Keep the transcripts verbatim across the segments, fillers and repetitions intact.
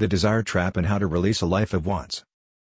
The desire trap and how to release a life of wants.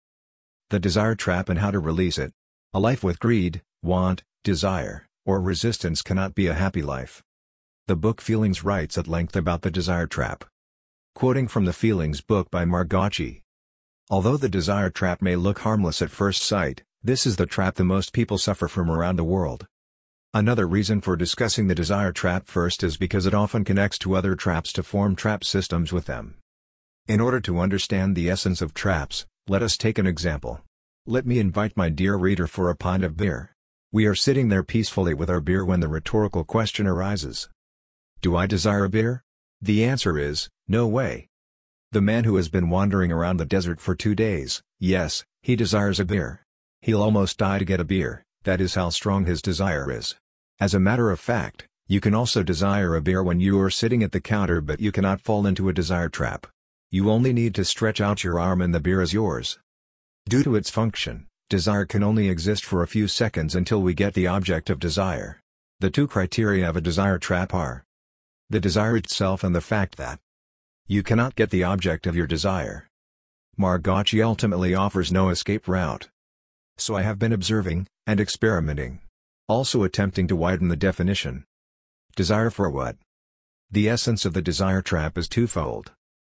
The desire trap and how to release it. A life with greed, want, desire, or resistance cannot be a happy life. The book Feelings writes at length about the desire trap. Quoting from the Feelings book by Margocci. Although the desire trap may look harmless at first sight, this is the trap the most people suffer from around the world. Another reason for discussing the desire trap first is because it often connects to other traps to form trap systems with them. In order to understand the essence of traps, let us take an example. Let me invite my dear reader for a pint of beer. We are sitting there peacefully with our beer when the rhetorical question arises. Do I desire a beer? The answer is, no way. The man who has been wandering around the desert for two days, yes, he desires a beer. He'll almost die to get a beer, that is how strong his desire is. As a matter of fact, you can also desire a beer when you are sitting at the counter, but you cannot fall into a desire trap. You only need to stretch out your arm and the beer is yours. Due to its function, desire can only exist for a few seconds until we get the object of desire. The two criteria of a desire trap are the desire itself and the fact that you cannot get the object of your desire. Margocci ultimately offers no escape route. So I have been observing, and experimenting. Also attempting to widen the definition. Desire for what? The essence of the desire trap is twofold.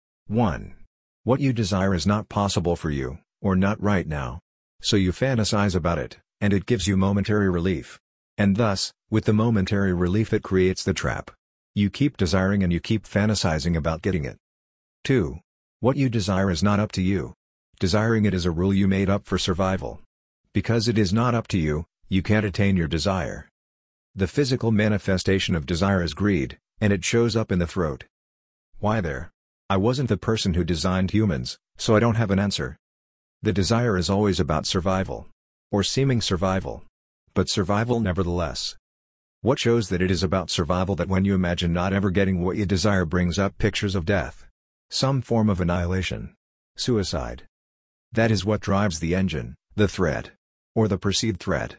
one. What you desire is not possible for you, or not right now. So you fantasize about it, and it gives you momentary relief. And thus, with the momentary relief it creates the trap. You keep desiring and you keep fantasizing about getting it. two. What you desire is not up to you. Desiring it is a rule you made up for survival. Because it is not up to you, you can't attain your desire. The physical manifestation of desire is greed, and it shows up in the throat. Why there? I wasn't the person who designed humans, so I don't have an answer. The desire is always about survival. Or seeming survival. But survival nevertheless. What shows that it is about survival that when you imagine not ever getting what you desire brings up pictures of death. Some form of annihilation. Suicide. That is what drives the engine, the threat. Or the perceived threat.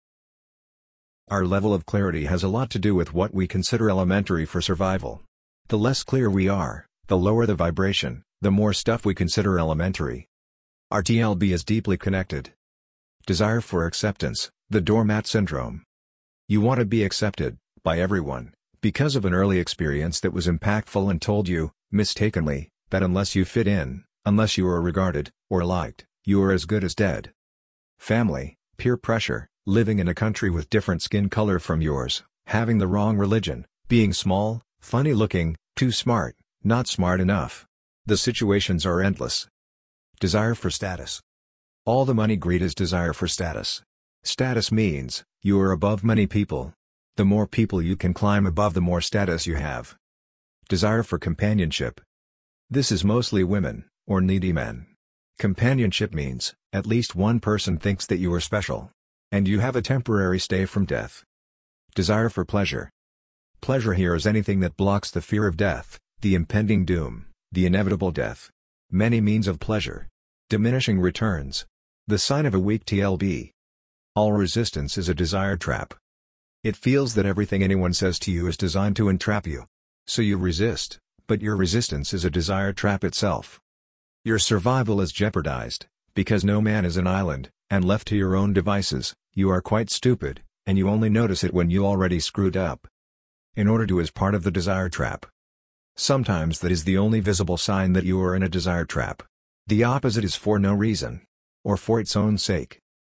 Our level of clarity has a lot to do with what we consider elementary for survival. The less clear we are, the lower the vibration, the more stuff we consider elementary. R T L B is deeply connected. Desire for acceptance, the doormat syndrome. You want to be accepted, by everyone, because of an early experience that was impactful and told you, mistakenly, that unless you fit in, unless you are regarded, or liked, you are as good as dead. Family, peer pressure, living in a country with different skin color from yours, having the wrong religion, being small, funny looking, too smart, not smart enough. The situations are endless. Desire for status. All the money greed is desire for status. Status means, you are above many people. The more people you can climb above, the more status you have. Desire for companionship. This is mostly women, or needy men. Companionship means, at least one person thinks that you are special. And you have a temporary stay from death. Desire for pleasure. Pleasure here is anything that blocks the fear of death, the impending doom, the inevitable death. Many means of pleasure. Diminishing returns. The sign of a weak T L B. All resistance is a desire trap. It feels that everything anyone says to you is designed to entrap you. So you resist, but your resistance is a desire trap itself. Your survival is jeopardized, because no man is an island, and left to your own devices, you are quite stupid, and you only notice it when you already screwed up. In order to is part of the desire trap. Sometimes that is the only visible sign that you are in a desire trap. The opposite is for no reason. Or for its own sake.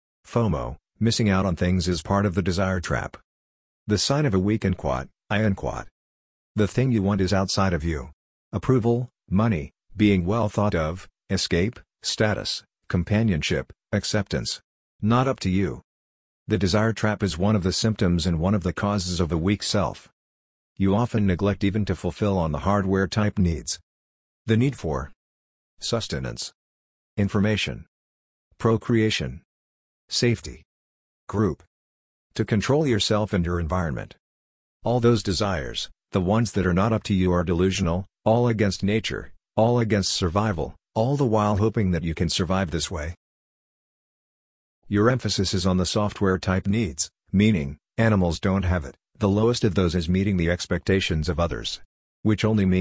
FOMO, missing out on things, is part of the desire trap. The sign of a weak unquat, I unquat. The thing you want is outside of you. Approval, money, being well thought of, escape, status, companionship, acceptance. Not up to you. The desire trap is one of the symptoms and one of the causes of the weak self. You often neglect even to fulfill on the hardware type needs. The need for sustenance, information, procreation, safety, group, to control yourself and your environment. All those desires, the ones that are not up to you, are delusional, all against nature, all against survival, all the while hoping that you can survive this way. Your emphasis is on the software type needs, meaning, animals don't have it. The lowest of those is meeting the expectations of others. Which only means,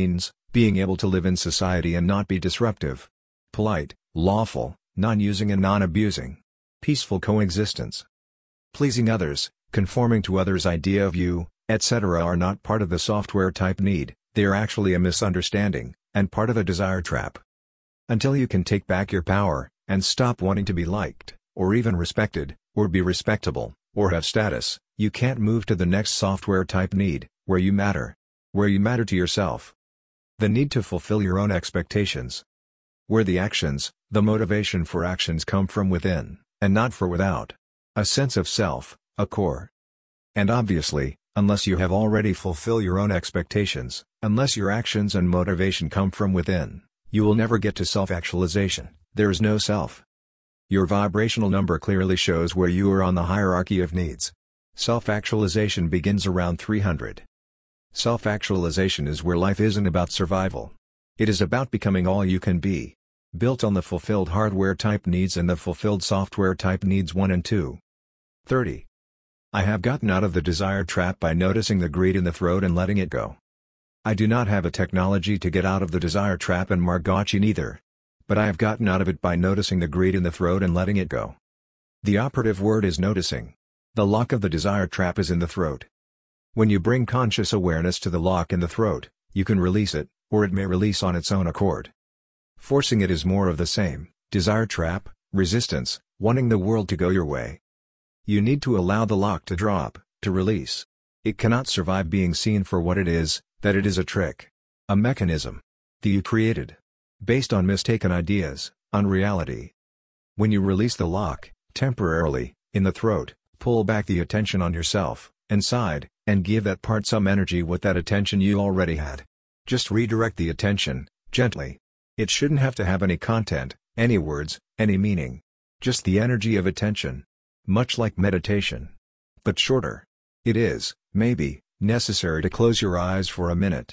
Being able to live in society and not be disruptive. Polite, lawful, non-using and non-abusing. Peaceful coexistence. Pleasing others, conforming to others' idea of you, et cetera are not part of the software type need, they are actually a misunderstanding, and part of a desire trap. Until you can take back your power, and stop wanting to be liked, or even respected, or be respectable, or have status, you can't move to the next software type need, where you matter. Where you matter to yourself. The need to fulfill your own expectations. Where the actions, the motivation for actions come from within, and not for without. A sense of self, a core. And obviously, unless you have already fulfilled your own expectations, unless your actions and motivation come from within, you will never get to self-actualization. There is no self. Your vibrational number clearly shows where you are on the hierarchy of needs. Self-actualization begins around three hundred. Self-actualization is where life isn't about survival. It is about becoming all you can be. Built on the fulfilled hardware type needs and the fulfilled software type needs one and two. thirty. I have gotten out of the desire trap by noticing the greed in the throat and letting it go. I do not have a technology to get out of the desire trap and Margocci neither. But I have gotten out of it by noticing the greed in the throat and letting it go. The operative word is noticing. The lock of the desire trap is in the throat. When you bring conscious awareness to the lock in the throat, you can release it, or it may release on its own accord. Forcing it is more of the same, desire trap, resistance, wanting the world to go your way. You need to allow the lock to drop, to release. It cannot survive being seen for what it is, that it is a trick. A mechanism. That you created. Based on mistaken ideas, on reality. When you release the lock, temporarily, in the throat, pull back the attention on yourself, inside, and give that part some energy with that attention you already had. Just redirect the attention, gently. It shouldn't have to have any content, any words, any meaning. Just the energy of attention. Much like meditation. But shorter. It is, maybe, necessary to close your eyes for a minute.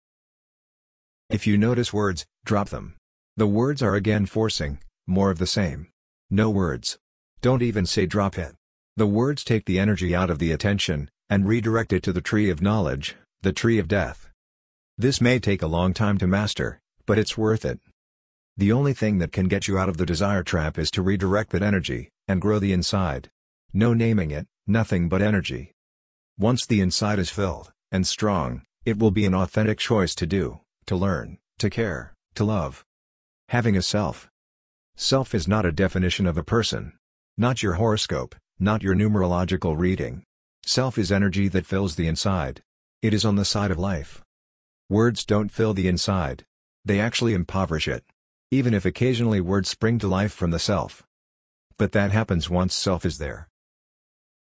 If you notice words, drop them. The words are again forcing, more of the same. No words. Don't even say drop it. The words take the energy out of the attention, and redirect it to the tree of knowledge, the tree of death. This may take a long time to master, but it's worth it. The only thing that can get you out of the desire trap is to redirect that energy, and grow the inside. No naming it, nothing but energy. Once the inside is filled, and strong, it will be an authentic choice to do, to learn, to care, to love. Having a self. Self is not a definition of a person. Not your horoscope, not your numerological reading. Self is energy that fills the inside. It is on the side of life. Words don't fill the inside. They actually impoverish it. Even if occasionally words spring to life from the self. But that happens once self is there.